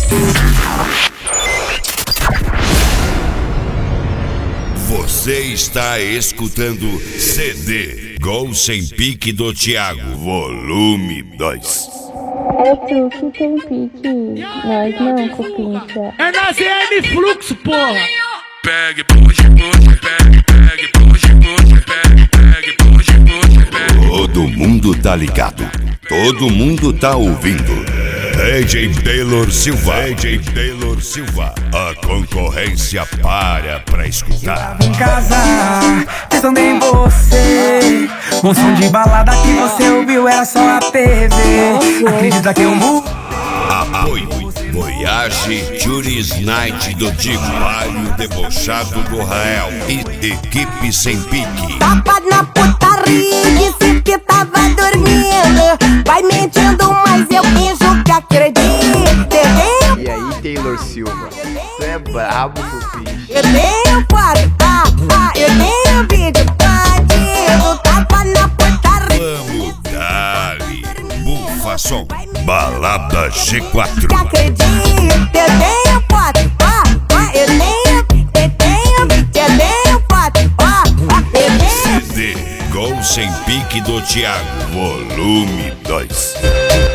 Você está escutando CD Gol Sem Pique do Thiago, volume 2. É tu que tem pique, nós não, cupincha. É na ZM Fluxo, porra! Pegue, puxe, puxe, pegue, pegue, puxe, puxe, pegue, pegue, puxe, puxe, pegue. Todo mundo tá ligado, todo mundo tá ouvindo. DJ Taylor Silva, DJ Taylor Silva, a concorrência para pra escutar. Em casa, pensando em você. Um som de balada que você ouviu era só a TV. Acredita que eu mudo? Apoio Voyage Juris Night do Tigo, Palio Debochado do Rael e Equipe Sem Pique. Tapa na putaria, disse que tava dormindo. Vai mentindo, mas eu finjo que acredito. E aí, Taylor Silva, tu é brabo, cupincha. Eu tenho quatro tapas, eu tenho vídeo bandido. Tapa na putaria. Vamos dar-lhe bufa som, balada G4. Que acredito, eu tenho quatro tapas, eu tenho quatro tapas, eu tenho. CD Gol Sem Pique do Thiago, volume 2.